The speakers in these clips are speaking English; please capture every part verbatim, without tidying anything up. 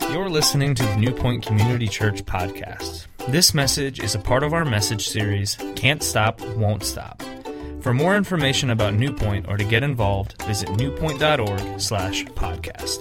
You're listening to the New Point Community Church podcast. This message is a part of our message series, Can't Stop, Won't Stop. For more information about New Point or to get involved, visit newpoint.org slash podcast.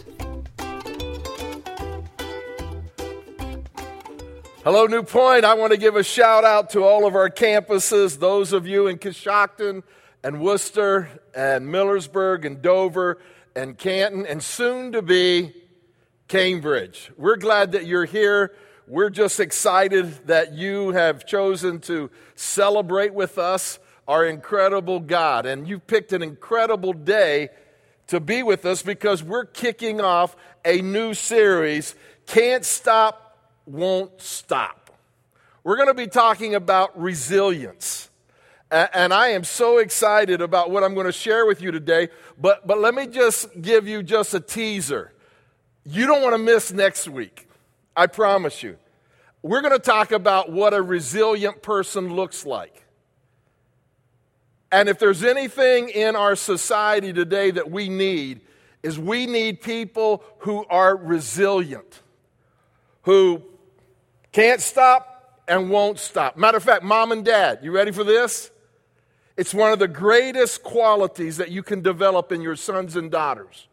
Hello, New Point. I want to give a shout out to all of our campuses, those of you in Coshocton and Worcester and Millersburg and Dover and Canton and soon to be Cambridge. We're glad that you're here. We're just excited that you have chosen to celebrate with us our incredible God. And you've picked an incredible day to be with us because we're kicking off a new series, Can't Stop, Won't Stop. We're going to be talking about resilience. And I am so excited about what I'm going to share with you today. But, but let me just give you just a teaser. You don't want to miss next week. I promise you. We're going to talk about what a resilient person looks like. And if there's anything in our society today that we need, is we need people who are resilient, who can't stop and won't stop. Matter of fact, mom and dad, you ready for this? It's one of the greatest qualities that you can develop in your sons and daughters,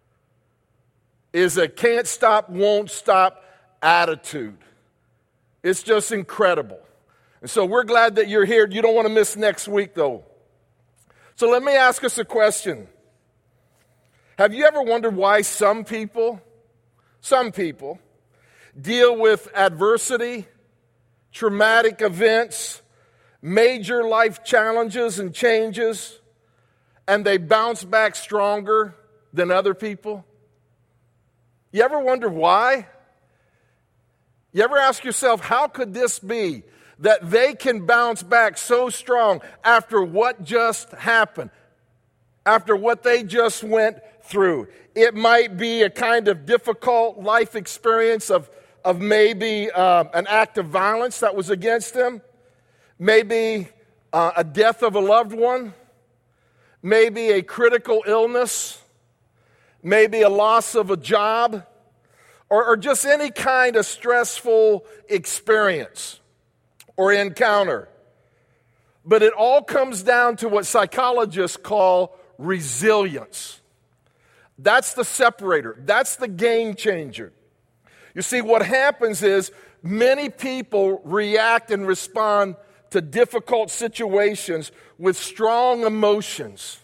is a can't stop, won't stop attitude. It's just incredible. And so we're glad that you're here. You don't want to miss next week, though. So let me ask us a question. Have you ever wondered why some people, some people, deal with adversity, traumatic events, major life challenges and changes, and they bounce back stronger than other people? You ever wonder why? You ever ask yourself, how could this be that they can bounce back so strong after what just happened, after what they just went through? It might be a kind of difficult life experience of, of maybe uh, an act of violence that was against them, maybe uh, a death of a loved one, maybe a critical illness, maybe a loss of a job, or, or just any kind of stressful experience or encounter. But it all comes down to what psychologists call resilience. That's the separator. That's the game changer. You see, what happens is many people react and respond to difficult situations with strong emotions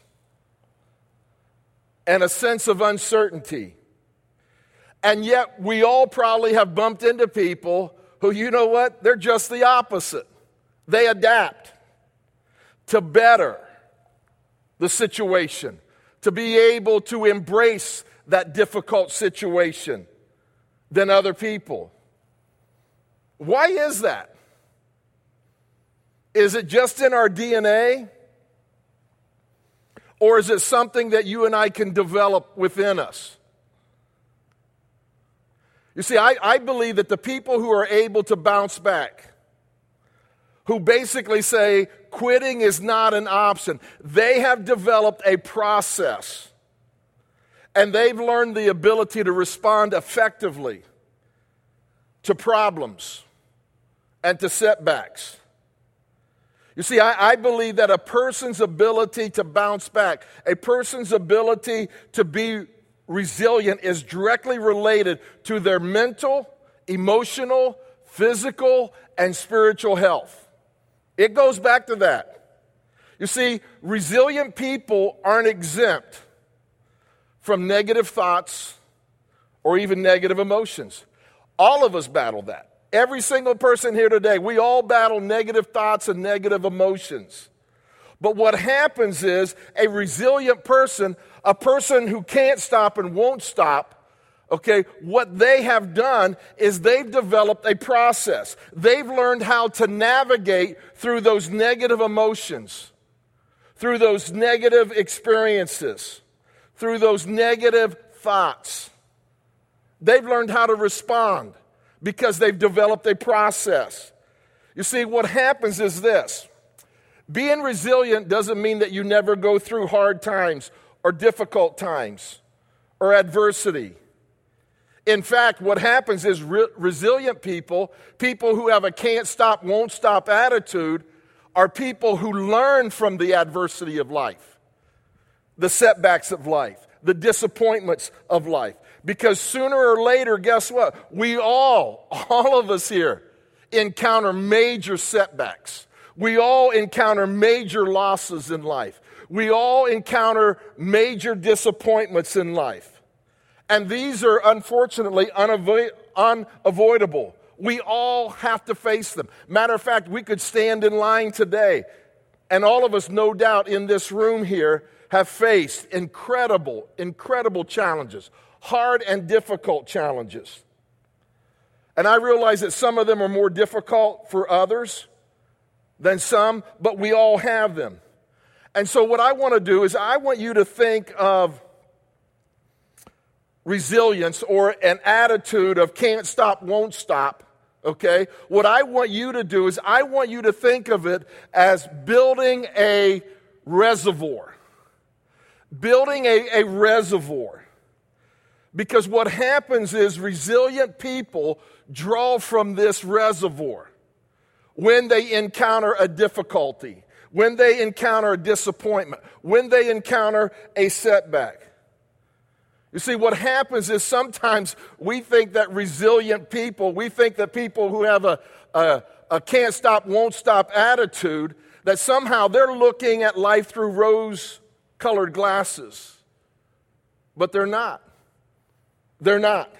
and a sense of uncertainty. And yet we all probably have bumped into people who, you know what, they're just the opposite. They adapt to better the situation, to be able to embrace that difficult situation than other people. Why is that? Is it just in our D N A? Or is it something that you and I can develop within us? You see, I, I believe that the people who are able to bounce back, who basically say quitting is not an option, they have developed a process. And they've learned the ability to respond effectively to problems and to setbacks. You see, I, I believe that a person's ability to bounce back, a person's ability to be resilient is directly related to their mental, emotional, physical, and spiritual health. It goes back to that. You see, resilient people aren't exempt from negative thoughts or even negative emotions. All of us battle that. Every single person here today, we all battle negative thoughts and negative emotions. But what happens is a resilient person, a person who can't stop and won't stop, okay, what they have done is they've developed a process. They've learned how to navigate through those negative emotions, through those negative experiences, through those negative thoughts. They've learned how to respond because they've developed a process. You see, what happens is this. Being resilient doesn't mean that you never go through hard times or difficult times or adversity. In fact, what happens is re- resilient people, people who have a can't stop, won't stop attitude, are people who learn from the adversity of life, the setbacks of life, the disappointments of life. Because sooner or later, guess what? We all, all of us here, encounter major setbacks. We all encounter major losses in life. We all encounter major disappointments in life. And these are unfortunately unavo- unavoidable. We all have to face them. Matter of fact, we could stand in line today, and all of us, no doubt, in this room here have faced incredible, incredible challenges, hard and difficult challenges. And I realize that some of them are more difficult for others than some, but we all have them. And so what I want to do is I want you to think of resilience or an attitude of can't stop, won't stop, okay? What I want you to do is I want you to think of it as building a reservoir. Building a, a reservoir. Because what happens is resilient people draw from this reservoir when they encounter a difficulty, when they encounter a disappointment, when they encounter a setback. You see, what happens is sometimes we think that resilient people, we think that people who have a, a, a can't stop, won't stop attitude, that somehow they're looking at life through rose-colored glasses. But they're not. They're not.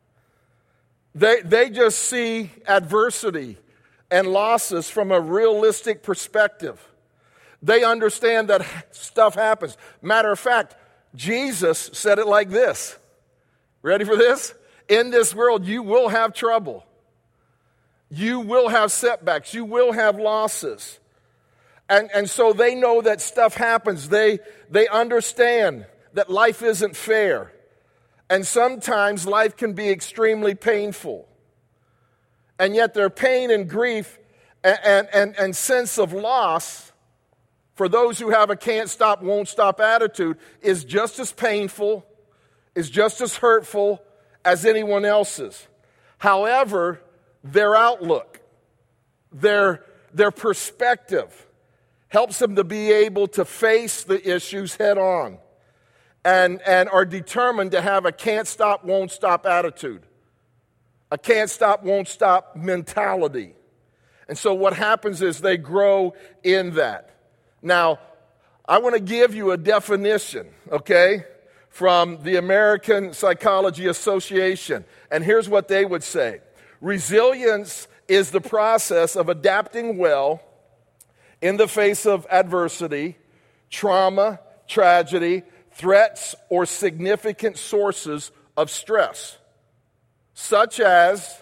They, they just see adversity and losses from a realistic perspective. They understand that stuff happens. Matter of fact, Jesus said it like this. Ready for this? In this world, you will have trouble. You will have setbacks. You will have losses. And, and so they know that stuff happens. They, they understand that life isn't fair. And sometimes life can be extremely painful. And yet their pain and grief and, and, and, and sense of loss, for those who have a can't stop, won't stop attitude, is just as painful, is just as hurtful as anyone else's. However, their outlook, their, their perspective helps them to be able to face the issues head on and, and are determined to have a can't stop, won't stop attitude, a can't stop, won't stop mentality. And so what happens is they grow in that. Now, I want to give you a definition, okay, from the American Psychology Association. And here's what they would say. Resilience is the process of adapting well in the face of adversity, trauma, tragedy, threats, or significant sources of stress, such as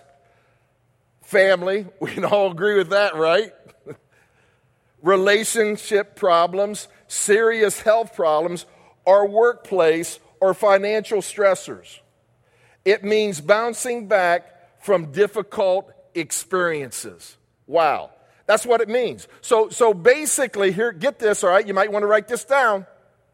family. We can all agree with that, right? Relationship problems, serious health problems, or workplace or financial stressors. It means bouncing back from difficult experiences. Wow. That's what it means. So, so basically, here, get this, all right? You might want to write this down.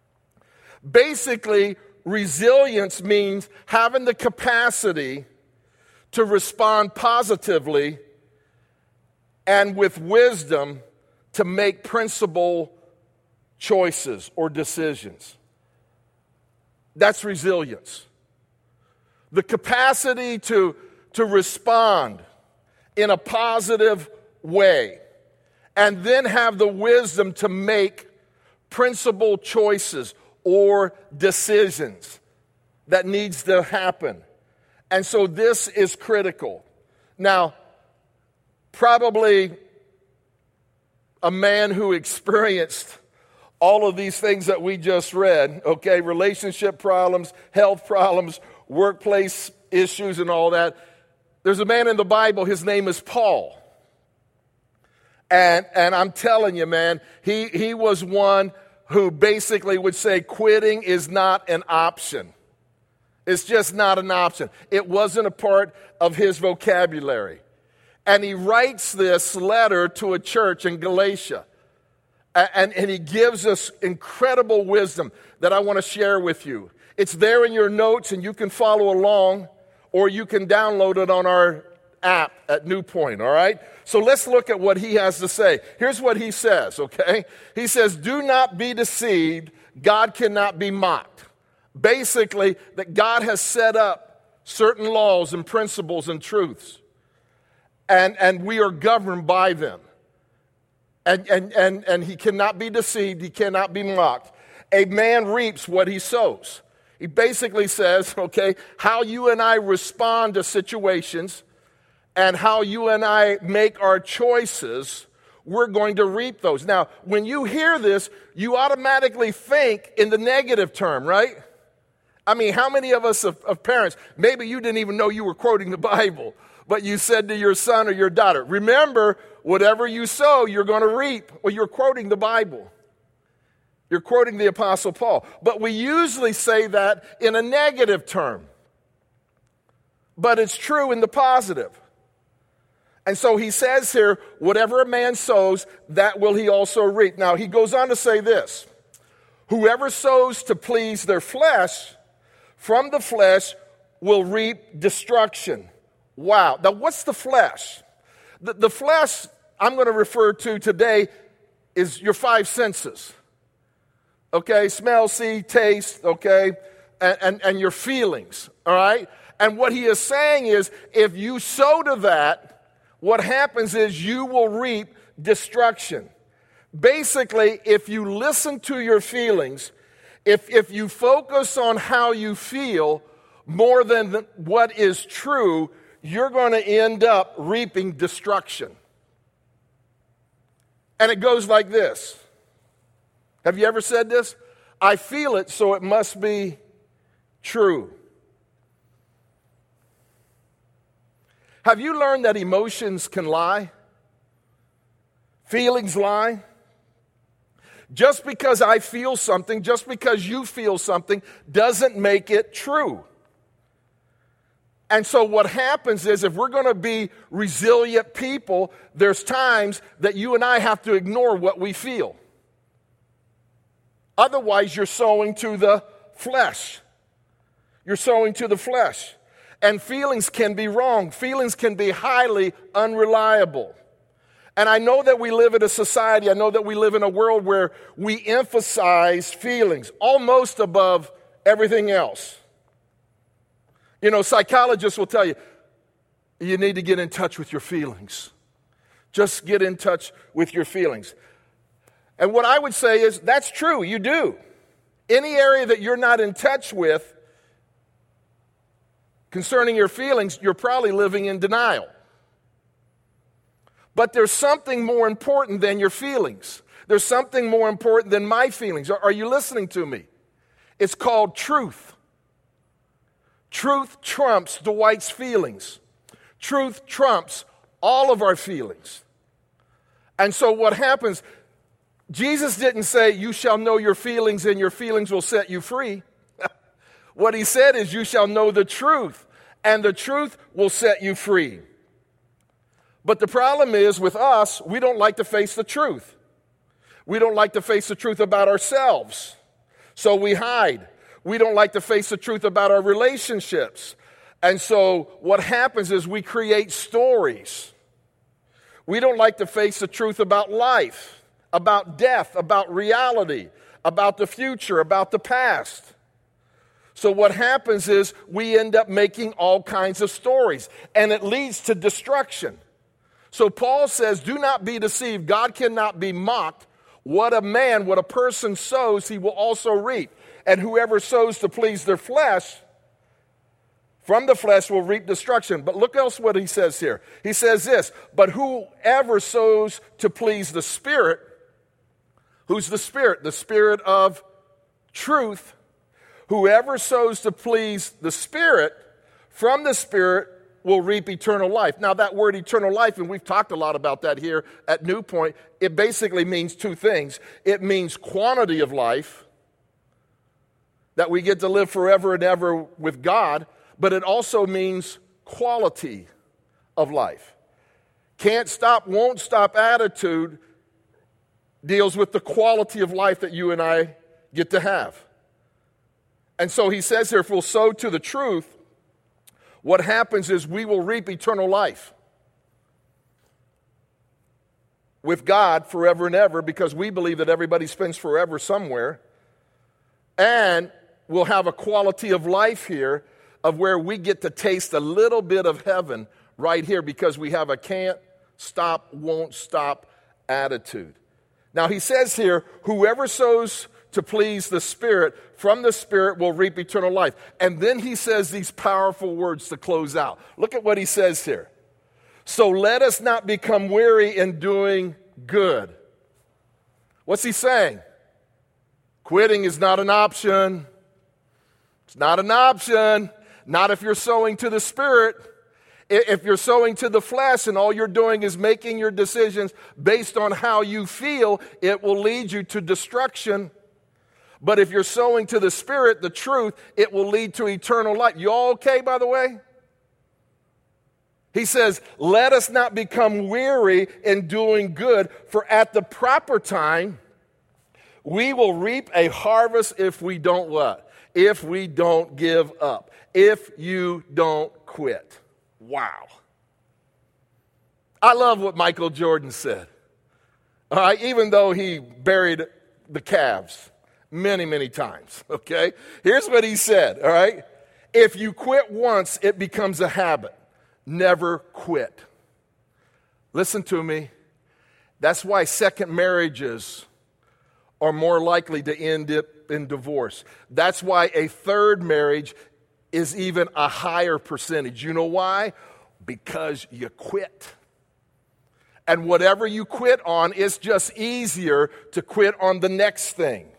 Basically, resilience means having the capacity to respond positively and with wisdom to make principled choices or decisions. That's resilience. The capacity to, to respond in a positive way and then have the wisdom to make principled choices or decisions that needs to happen. And so this is critical. Now, probably a man who experienced all of these things that we just read, okay, relationship problems, health problems, workplace issues and all that. There's a man in the Bible, his name is Paul. And, and I'm telling you, man, he, he was one who basically would say quitting is not an option. It's just not an option. It wasn't a part of his vocabulary. And he writes this letter to a church in Galatia. And, and he gives us incredible wisdom that I want to share with you. It's there in your notes and you can follow along, or you can download it on our app at New Point, all right? So let's look at what he has to say. Here's what he says, okay? He says, do not be deceived. God cannot be mocked. Basically, that God has set up certain laws and principles and truths, and, and we are governed by them. And, and, and, and he cannot be deceived. He cannot be mocked. A man reaps what he sows. He basically says, okay, how you and I respond to situations and how you and I make our choices, we're going to reap those. Now, when you hear this, you automatically think in the negative term, right? I mean, how many of us of, of parents, maybe you didn't even know you were quoting the Bible, but you said to your son or your daughter, remember, whatever you sow, you're going to reap. Well, you're quoting the Bible. You're quoting the Apostle Paul. But we usually say that in a negative term. But it's true in the positive. And so he says here, whatever a man sows, that will he also reap. Now, he goes on to say this. Whoever sows to please their flesh, from the flesh will reap destruction. Wow. Now, what's the flesh? The, the flesh I'm going to refer to today is your five senses. Okay, smell, see, taste, okay, and, and, and your feelings, all right? And what he is saying is, if you sow to that, what happens is you will reap destruction. Basically, if you listen to your feelings, if, if you focus on how you feel more than the, what is true, you're going to end up reaping destruction. And it goes like this. Have you ever said this? I feel it, so it must be true. Have you learned that emotions can lie? Feelings lie? Just because I feel something, just because you feel something, doesn't make it true. And so what happens is, if we're going to be resilient people, there's times that you and I have to ignore what we feel. Otherwise, you're sowing to the flesh. You're sowing to the flesh. And feelings can be wrong. Feelings can be highly unreliable. And I know that we live in a society, I know that we live in a world where we emphasize feelings almost above everything else. You know, psychologists will tell you, you need to get in touch with your feelings. Just get in touch with your feelings. And what I would say is, that's true, you do. Any area that you're not in touch with concerning your feelings, you're probably living in denial. But there's something more important than your feelings. There's something more important than my feelings. Are, are you listening to me? It's called truth. Truth trumps Dwight's feelings. Truth trumps all of our feelings. And so what happens, Jesus didn't say, you shall know your feelings and your feelings will set you free. What he said is, you shall know the truth and the truth will set you free. But the problem is, with us, we don't like to face the truth. We don't like to face the truth about ourselves. So we hide. We don't like to face the truth about our relationships. And so what happens is we create stories. We don't like to face the truth about life, about death, about reality, about the future, about the past. So what happens is we end up making all kinds of stories, and it leads to destruction. So Paul says, do not be deceived. God cannot be mocked. What a man, what a person sows, he will also reap. And whoever sows to please their flesh, from the flesh will reap destruction. But look else what he says here. He says this, but whoever sows to please the Spirit, who's the Spirit? The Spirit of truth. Whoever sows to please the Spirit, from the Spirit will reap eternal life. Now that word eternal life, and we've talked a lot about that here at New Point, it basically means two things. It means quantity of life, that we get to live forever and ever with God, but it also means quality of life. Can't stop, won't stop attitude deals with the quality of life that you and I get to have. And so he says here, if we'll sow to the truth, what happens is we will reap eternal life with God forever and ever, because we believe that everybody spends forever somewhere. And we'll have a quality of life here of where we get to taste a little bit of heaven right here, because we have a can't stop, won't stop attitude. Now he says here, whoever sows to please the Spirit, from the Spirit will reap eternal life. And then he says these powerful words to close out. Look at what he says here. So let us not become weary in doing good. What's he saying? Quitting is not an option. It's not an option. Not if you're sowing to the Spirit. If you're sowing to the flesh and all you're doing is making your decisions based on how you feel, it will lead you to destruction. But if you're sowing to the Spirit, the truth, it will lead to eternal life. You all okay, by the way? He says, let us not become weary in doing good, for at the proper time, we will reap a harvest if we don't what? If we don't give up. If you don't quit. Wow. I love what Michael Jordan said. All right, even though he buried the Cavs many, many times, okay? Here's what he said, all right? If you quit once, it becomes a habit. Never quit. Listen to me. That's why second marriages are more likely to end in divorce. That's why a third marriage is even a higher percentage. You know why? Because you quit. And whatever you quit on, it's just easier to quit on the next thing.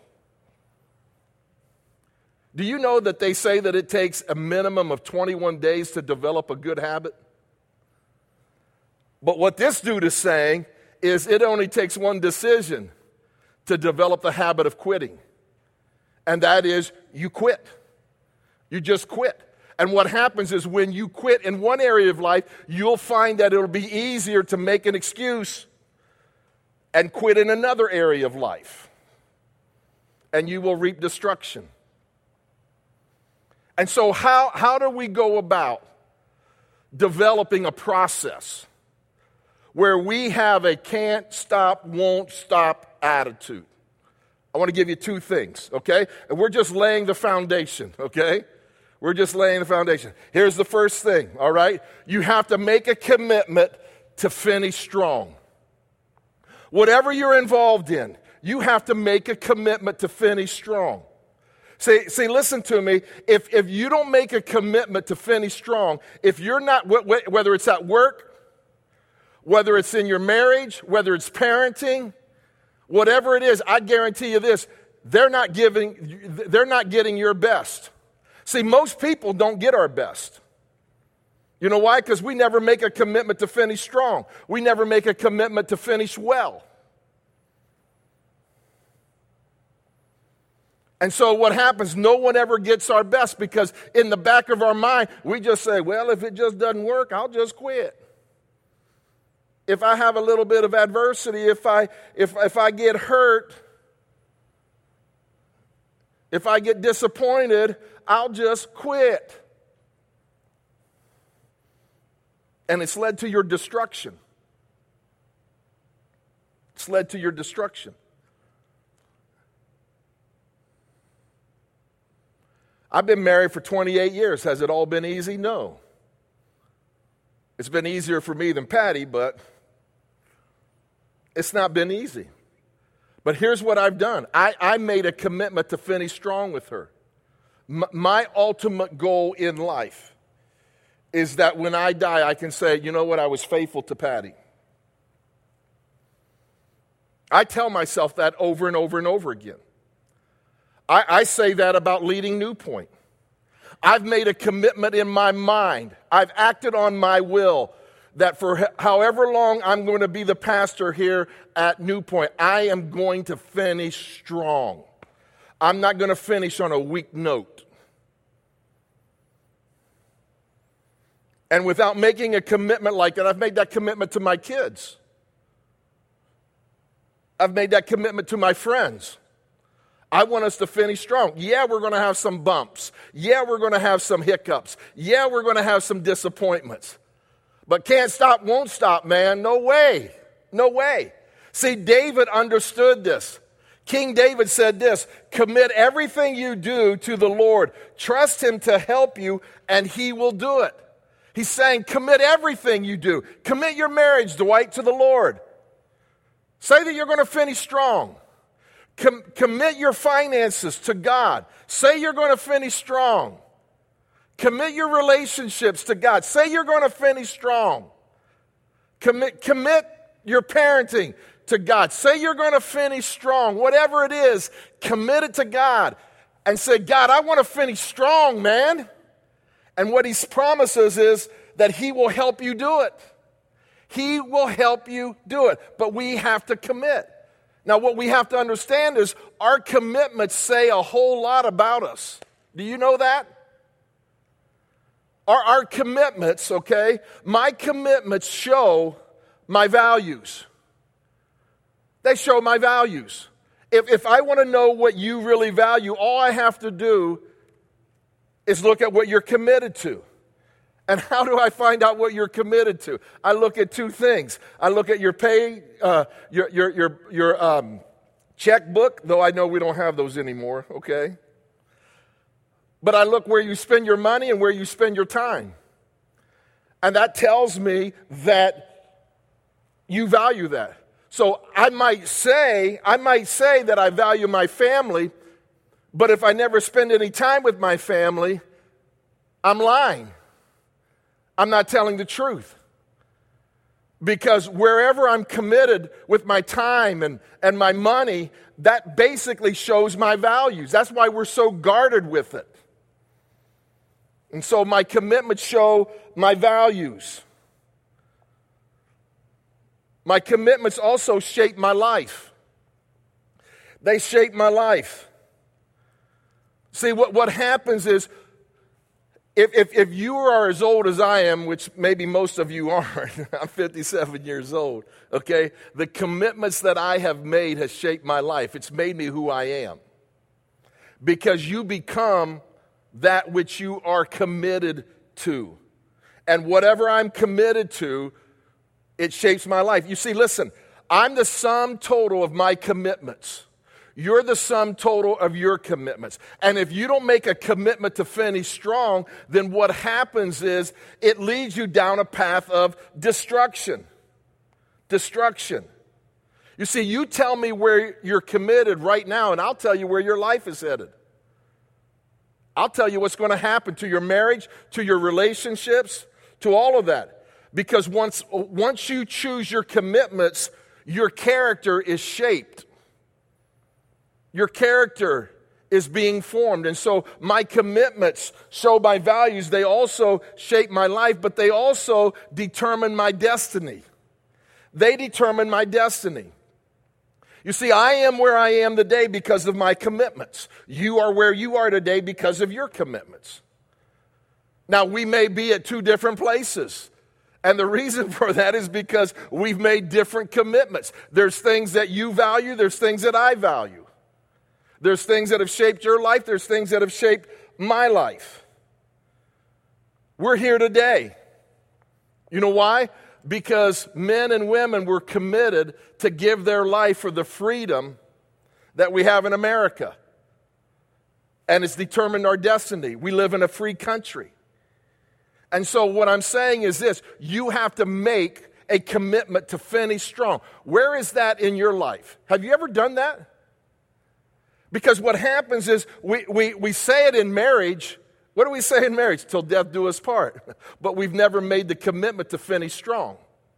Do you know that they say that it takes a minimum of twenty-one days to develop a good habit? But what this dude is saying is it only takes one decision to develop the habit of quitting. And that is, you quit. You just quit. And what happens is when you quit in one area of life, you'll find that it'll be easier to make an excuse and quit in another area of life. And you will reap destruction. And so how, how do we go about developing a process where we have a can't stop, won't stop attitude? I want to give you two things, okay? And we're just laying the foundation, okay? We're just laying the foundation. Here's the first thing, all right? You have to make a commitment to finish strong. Whatever you're involved in, you have to make a commitment to finish strong. See, see, listen to me. If, if you don't make a commitment to finish strong, if you're not, whether it's at work, whether it's in your marriage, whether it's parenting, whatever it is, I guarantee you this, they're not giving, they're not getting your best. See, most people don't get our best. You know why? Because we never make a commitment to finish strong. We never make a commitment to finish well. And so what happens, no one ever gets our best, because in the back of our mind, we just say, well, if it just doesn't work, I'll just quit. If I have a little bit of adversity, if I if if I get hurt, if I get disappointed, I'll just quit. And it's led to your destruction. It's led to your destruction. I've been married for twenty-eight years. Has it all been easy? No. It's been easier for me than Patty, but it's not been easy. But here's what I've done. I, I made a commitment to finish strong with her. M- my ultimate goal in life is that when I die, I can say, you know what, I was faithful to Patty. I tell myself that over and over and over again. I, I say that about leading New Point. I've made a commitment in my mind. I've acted on my will that for however long I'm going to be the pastor here at New Point, I am going to finish strong. I'm not going to finish on a weak note. And without making a commitment like that, I've made that commitment to my kids. I've made that commitment to my friends. I want us to finish strong. Yeah, we're going to have some bumps. Yeah, we're going to have some hiccups. Yeah, we're going to have some disappointments. But can't stop, won't stop, man. No way. No way. See, David understood this. King David said this, commit everything you do to the Lord. Trust him to help you, and he will do it. He's saying, commit everything you do. Commit your marriage, Dwight, to the Lord. Say that you're going to finish strong. Com- commit your finances to God. Say you're going to finish strong. Commit your relationships to God. Say you're going to finish strong. Commit, commit your parenting to God. Say you're going to finish strong. Whatever it is, commit it to God. And say, God, I want to finish strong, man. And what he promises is that he will help you do it. He will help you do it. But we have to commit. Now, what we have to understand is our commitments say a whole lot about us. Do you know that? Our, our commitments, okay, my commitments show my values. They show my values. If, if I want to know what you really value, all I have to do is look at what you're committed to. And how do I find out what you're committed to? I look at two things. I look at your pay, uh, your your your your um, checkbook, though I know we don't have those anymore, okay? But I look where you spend your money and where you spend your time. And that tells me that you value that. So I might say, I might say that I value my family, but if I never spend any time with my family, I'm lying. I'm not telling the truth. Because wherever I'm committed with my time and, and my money, that basically shows my values. That's why we're so guarded with it. And so my commitments show my values. My commitments also shape my life. They shape my life. See, what, what happens is, If, if if you are as old as I am, which maybe most of you aren't, I'm fifty-seven years old, okay? The commitments that I have made has shaped my life. It's made me who I am. Because you become that which you are committed to. And whatever I'm committed to, it shapes my life. You see, listen, I'm the sum total of my commitments. You're the sum total of your commitments. And if you don't make a commitment to finish strong, then what happens is it leads you down a path of destruction. Destruction. You see, you tell me where you're committed right now, and I'll tell you where your life is headed. I'll tell you what's going to happen to your marriage, to your relationships, to all of that. Because once, once you choose your commitments, your character is shaped. Your character is being formed. And so my commitments show my values. They also shape my life, but they also determine my destiny. They determine my destiny. You see, I am where I am today because of my commitments. You are where you are today because of your commitments. Now, we may be at two different places. And the reason for that is because we've made different commitments. There's things that you value. There's things that I value. There's things that have shaped your life. There's things that have shaped my life. We're here today. You know why? Because men and women were committed to give their life for the freedom that we have in America. And it's determined our destiny. We live in a free country. And so what I'm saying is this: you have to make a commitment to finish strong. Where is that in your life? Have you ever done that? Because what happens is we, we, we say it in marriage. What do we say in marriage? Till death do us part. But we've never made the commitment to finish strong.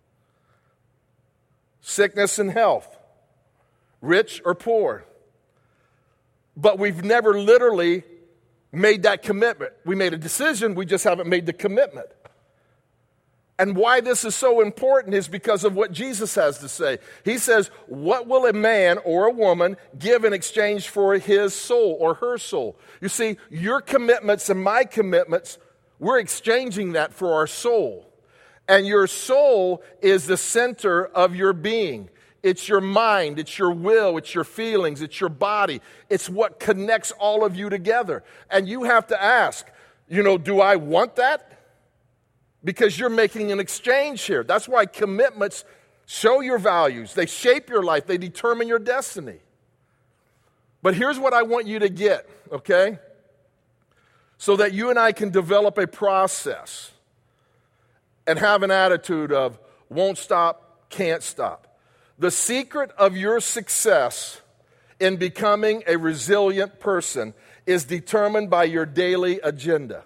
Sickness and health. Rich or poor. But we've never literally made that commitment. We made a decision, we just haven't made the commitment. And why this is so important is because of what Jesus has to say. He says, what will a man or a woman give in exchange for his soul or her soul? You see, your commitments and my commitments, we're exchanging that for our soul. And your soul is the center of your being. It's your mind, it's your will, it's your feelings, it's your body. It's what connects all of you together. And you have to ask, you know, do I want that? Because you're making an exchange here. That's why commitments show your values. They shape your life. They determine your destiny. But here's what I want you to get, okay? So that you and I can develop a process and have an attitude of won't stop, can't stop. The secret of your success in becoming a resilient person is determined by your daily agenda.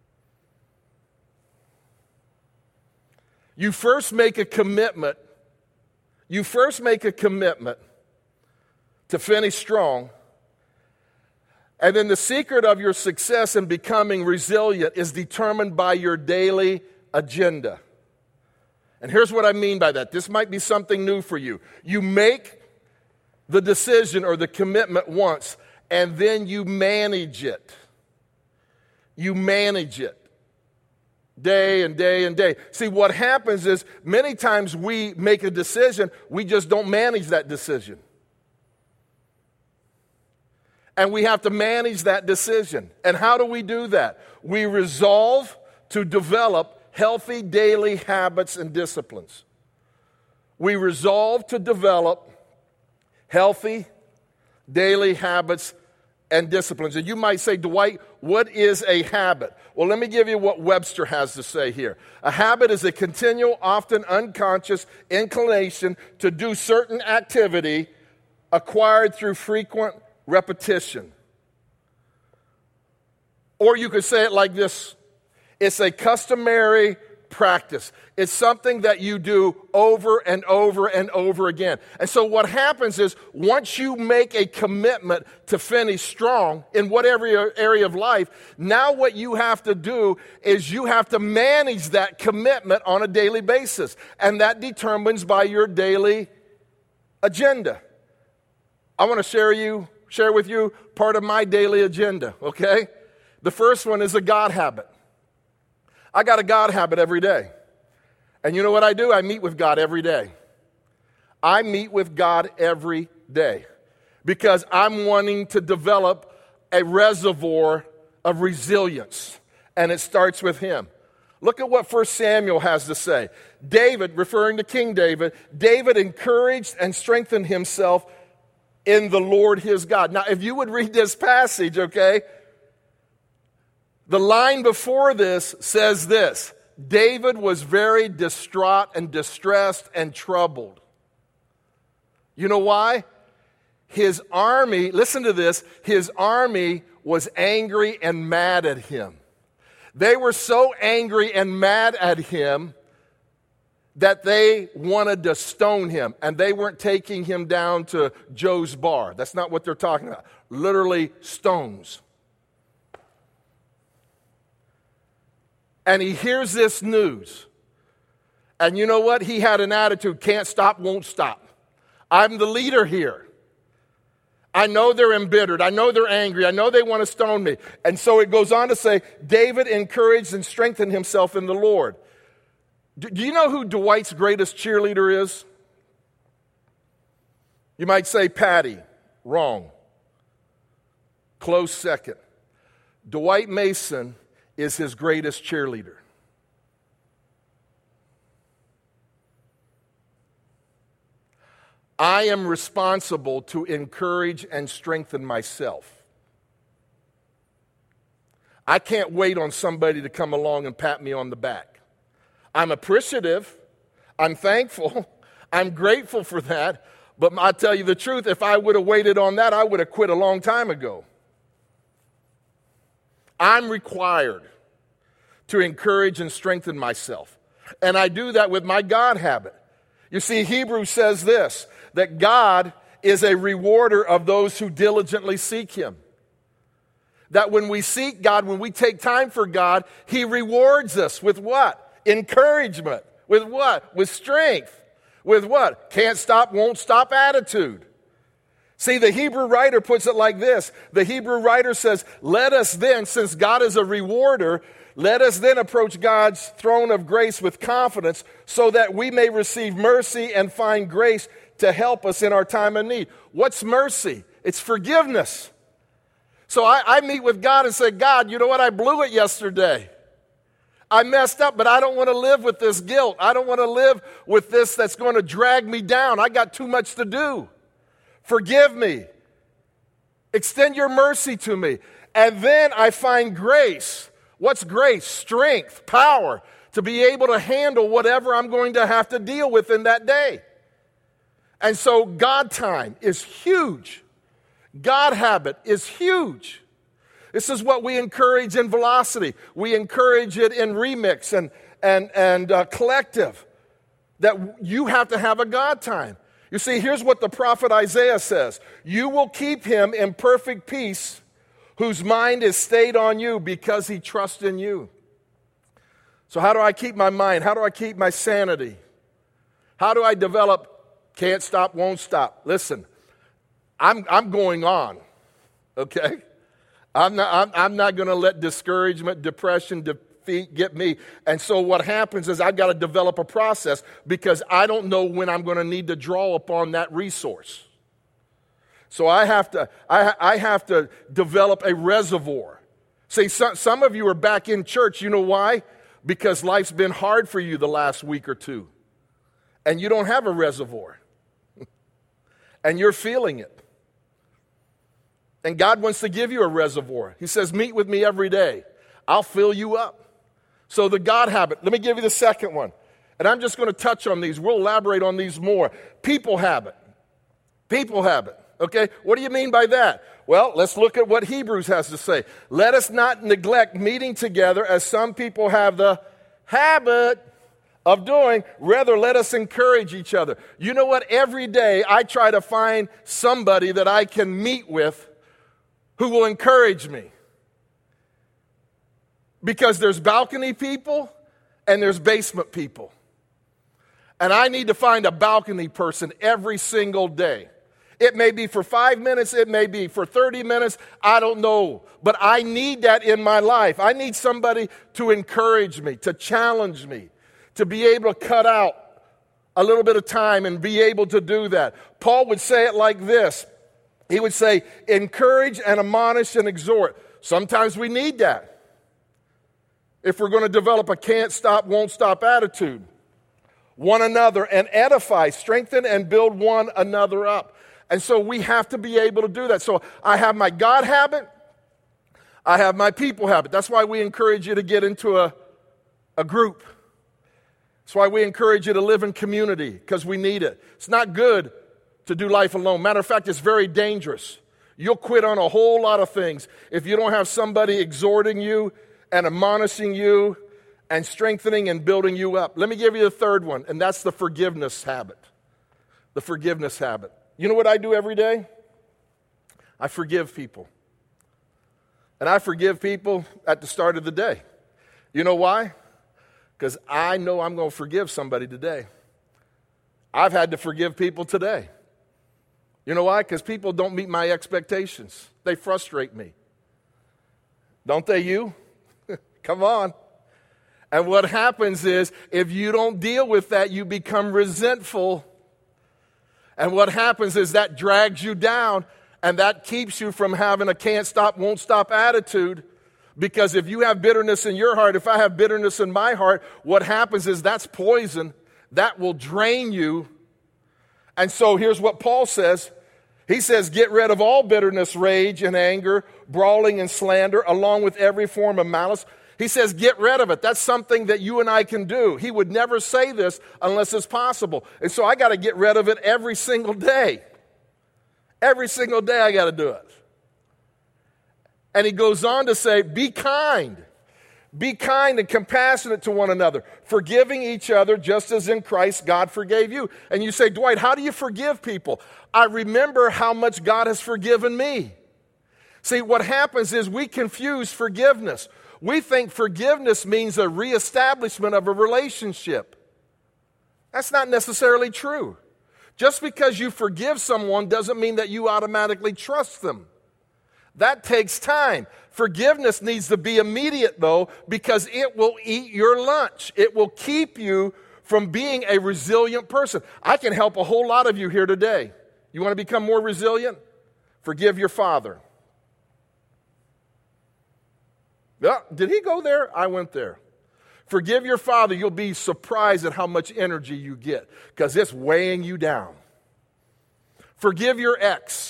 You first make a commitment, you first make a commitment to finish strong, and then the secret of your success in becoming resilient is determined by your daily agenda. And here's what I mean by that. This might be something new for you. You make the decision or the commitment once, and then you manage it. You manage it day and day and day. See, what happens is many times we make a decision, we just don't manage that decision. And we have to manage that decision. And how do we do that? We resolve to develop healthy daily habits and disciplines. We resolve to develop healthy daily habits and disciplines. And you might say, Dwight, what is a habit? Well, let me give you what Webster has to say here. A habit is a continual, often unconscious inclination to do certain activity acquired through frequent repetition. Or you could say it like this. It's a customary practice. It's something that you do over and over and over again. And so what happens is once you make a commitment to finish strong in whatever area of life, now what you have to do is you have to manage that commitment on a daily basis. And that determines by your daily agenda. I want to share you, share with you part of my daily agenda, okay? The first one is a God habit. I got a God habit every day. And you know what I do? I meet with God every day. I meet with God every day because I'm wanting to develop a reservoir of resilience, and it starts with Him. Look at what First Samuel has to say. David, referring to King David, David encouraged and strengthened himself in the Lord his God. Now, if you would read this passage, okay, the line before this says this: David was very distraught and distressed and troubled. You know why? His army, listen to this, his army was angry and mad at him. They were so angry and mad at him that they wanted to stone him. And they weren't taking him down to Joe's bar. That's not what they're talking about. Literally stones. And he hears this news. And you know what? He had an attitude, can't stop, won't stop. I'm the leader here. I know they're embittered. I know they're angry. I know they want to stone me. And so it goes on to say, David encouraged and strengthened himself in the Lord. Do, do you know who Dwight's greatest cheerleader is? You might say Patty. Wrong. Close second. Dwight Mason is his greatest cheerleader. I am responsible to encourage and strengthen myself. I can't wait on somebody to come along and pat me on the back. I'm appreciative. I'm thankful. I'm grateful for that. But I'll tell you the truth, if I would have waited on that, I would have quit a long time ago. I'm required to encourage and strengthen myself. And I do that with my God habit. You see, Hebrews says this, that God is a rewarder of those who diligently seek Him. That when we seek God, when we take time for God, He rewards us with what? Encouragement. With what? With strength. With what? Can't stop, won't stop attitude. See, the Hebrew writer puts it like this. The Hebrew writer says, let us then, since God is a rewarder, let us then approach God's throne of grace with confidence so that we may receive mercy and find grace to help us in our time of need. What's mercy? It's forgiveness. So I, I meet with God and say, God, you know what? I blew it yesterday. I messed up, but I don't want to live with this guilt. I don't want to live with this that's going to drag me down. I got too much to do. Forgive me. Extend your mercy to me. And then I find grace. What's grace? Strength, power to be able to handle whatever I'm going to have to deal with in that day. And so God time is huge. God habit is huge. This is what we encourage in Velocity. We encourage it in Remix and, and, and uh, Collective, that you have to have a God time. You see, here's what the prophet Isaiah says. You will keep him in perfect peace, whose mind is stayed on you because he trusts in you. So how do I keep my mind? How do I keep my sanity? How do I develop can't stop, won't stop? Listen, I'm, I'm going on, okay? I'm not, I'm, I'm not going to let discouragement, depression, defeat get me. And so what happens is I've got to develop a process because I don't know when I'm going to need to draw upon that resource. So I have to, I, I have to develop a reservoir. See, some, some of you are back in church. You know why? Because life's been hard for you the last week or two. And you don't have a reservoir. And you're feeling it. And God wants to give you a reservoir. He says, meet with me every day. I'll fill you up. So the God habit. Let me give you the second one. And I'm just going to touch on these. We'll elaborate on these more. People habit. People habit. Okay, what do you mean by that? Well, let's look at what Hebrews has to say. Let us not neglect meeting together as some people have the habit of doing. Rather, let us encourage each other. You know what? Every day I try to find somebody that I can meet with who will encourage me. Because there's balcony people and there's basement people. And I need to find a balcony person every single day. It may be for five minutes, it may be for thirty minutes, I don't know. But I need that in my life. I need somebody to encourage me, to challenge me, to be able to cut out a little bit of time and be able to do that. Paul would say it like this. He would say, encourage and admonish and exhort. Sometimes we need that if we're going to develop a can't stop, won't stop attitude. One another and edify, strengthen, and build one another up. And so we have to be able to do that. So I have my God habit. I have my people habit. That's why we encourage you to get into a, a group. That's why we encourage you to live in community, because we need it. It's not good to do life alone. Matter of fact, it's very dangerous. You'll quit on a whole lot of things if you don't have somebody exhorting you and admonishing you and strengthening and building you up. Let me give you the third one, and that's the forgiveness habit. The forgiveness habit. You know what I do every day? I forgive people. And I forgive people at the start of the day. You know why? Because I know I'm going to forgive somebody today. I've had to forgive people today. You know why? Because people don't meet my expectations. They frustrate me. Don't they you? Come on. And what happens is, if you don't deal with that, you become resentful. And what happens is that drags you down, and that keeps you from having a can't stop, won't stop attitude. Because if you have bitterness in your heart, if I have bitterness in my heart, what happens is that's poison. That will drain you. And so here's what Paul says. He says, get rid of all bitterness, rage, and anger, brawling and slander, along with every form of malice. He says, get rid of it. That's something that you and I can do. He would never say this unless it's possible. And so I got to get rid of it every single day. Every single day I got to do it. And he goes on to say, be kind. Be kind and compassionate to one another, forgiving each other just as in Christ God forgave you. And you say, Dwight, how do you forgive people? I remember how much God has forgiven me. See, what happens is we confuse forgiveness. We think forgiveness means a reestablishment of a relationship. That's not necessarily true. Just because you forgive someone doesn't mean that you automatically trust them. That takes time. Forgiveness needs to be immediate, though, because it will eat your lunch. It will keep you from being a resilient person. I can help a whole lot of you here today. You want to become more resilient? Forgive your father. Yeah, did he go there? I went there. Forgive your father. You'll be surprised at how much energy you get because it's weighing you down. Forgive your ex.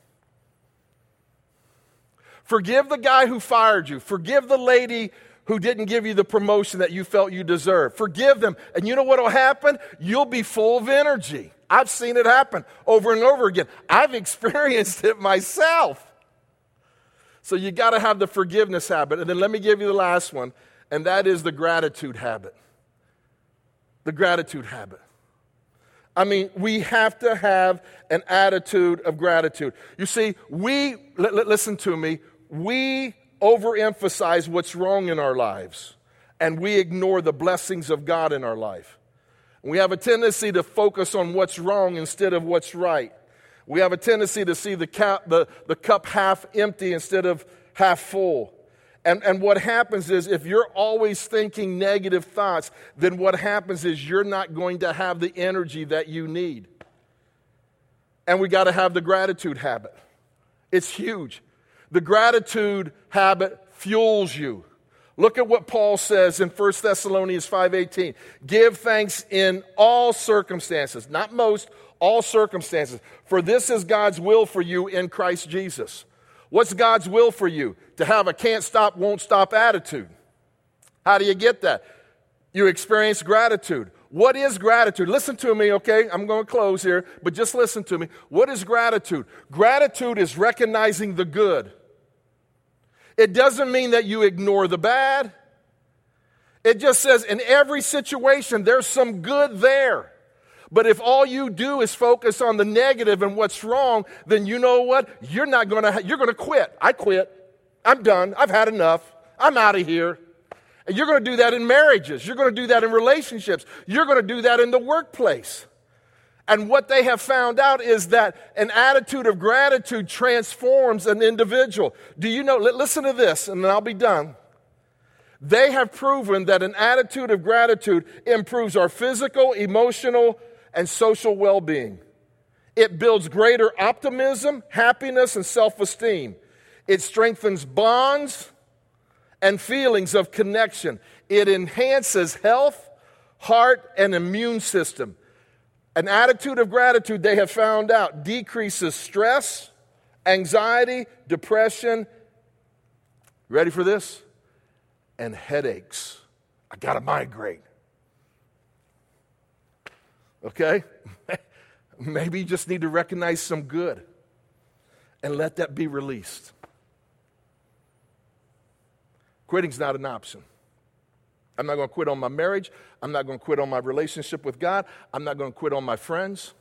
Forgive the guy who fired you. Forgive the lady who didn't give you the promotion that you felt you deserved. Forgive them. And you know what will happen? You'll be full of energy. I've seen it happen over and over again. I've experienced it myself. So you got to have the forgiveness habit. And then let me give you the last one, and that is the gratitude habit. The gratitude habit. I mean, we have to have an attitude of gratitude. You see, we, l- l- listen to me, we overemphasize what's wrong in our lives, and we ignore the blessings of God in our life. We have a tendency to focus on what's wrong instead of what's right. We have a tendency to see the, cap, the, the cup half empty instead of half full. And, and what happens is if you're always thinking negative thoughts, then what happens is you're not going to have the energy that you need. And we got to have the gratitude habit. It's huge. The gratitude habit fuels you. Look at what Paul says in First Thessalonians five eighteen. Give thanks in all circumstances, not most, all circumstances. For this is God's will for you in Christ Jesus. What's God's will for you? To have a can't stop, won't stop attitude. How do you get that? You experience gratitude. What is gratitude? Listen to me, okay? I'm going to close here, but just listen to me. What is gratitude? Gratitude is recognizing the good. It doesn't mean that you ignore the bad. It just says in every situation, there's some good there. But if all you do is focus on the negative and what's wrong, then you know what? You're not going to, you're going to quit. I quit. I'm done. I've had enough. I'm out of here. And you're going to do that in marriages. You're going to do that in relationships. You're going to do that in the workplace. And what they have found out is that an attitude of gratitude transforms an individual. Do you know, listen to this, and then I'll be done. They have proven that an attitude of gratitude improves our physical, emotional, and social well-being. It builds greater optimism, happiness, and self-esteem. It strengthens bonds and feelings of connection. It enhances health, heart, and immune system. An attitude of gratitude, they have found out, decreases stress, anxiety, depression. Ready for this? And headaches. I got a migraine. Okay? Maybe you just need to recognize some good and let that be released. Quitting's not an option. I'm not going to quit on my marriage. I'm not going to quit on my relationship with God. I'm not going to quit on my friends.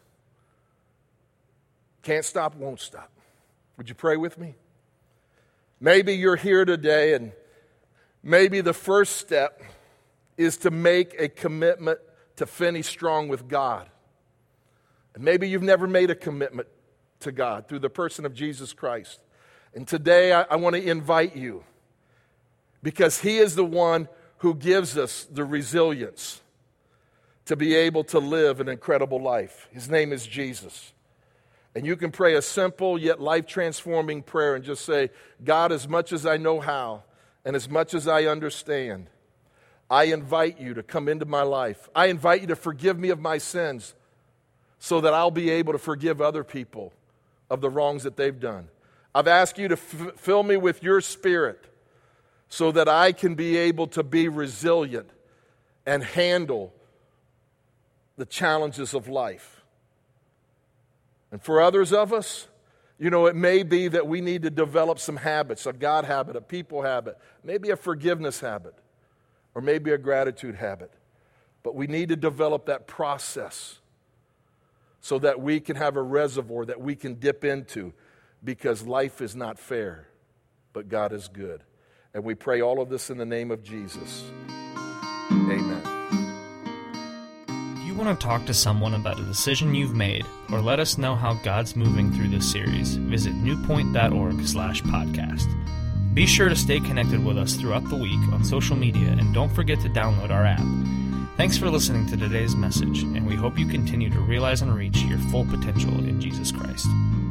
Can't stop, won't stop. Would you pray with me? Maybe you're here today and maybe the first step is to make a commitment to finish strong with God. And maybe you've never made a commitment to God through the person of Jesus Christ. And today I, I want to invite you because He is the one who gives us the resilience to be able to live an incredible life. His name is Jesus. And you can pray a simple yet life-transforming prayer and just say, God, as much as I know how and as much as I understand, I invite you to come into my life. I invite you to forgive me of my sins so that I'll be able to forgive other people of the wrongs that they've done. I've asked you to f- fill me with your Spirit so that I can be able to be resilient and handle the challenges of life. And for others of us, you know, it may be that we need to develop some habits, a God habit, a people habit, maybe a forgiveness habit, or maybe a gratitude habit. But we need to develop that process so that we can have a reservoir that we can dip into, because life is not fair, but God is good. And we pray all of this in the name of Jesus. Amen. If you want to talk to someone about a decision you've made or let us know how God's moving through this series, visit newpoint.org slash podcast. Be sure to stay connected with us throughout the week on social media and don't forget to download our app. Thanks for listening to today's message, and we hope you continue to realize and reach your full potential in Jesus Christ.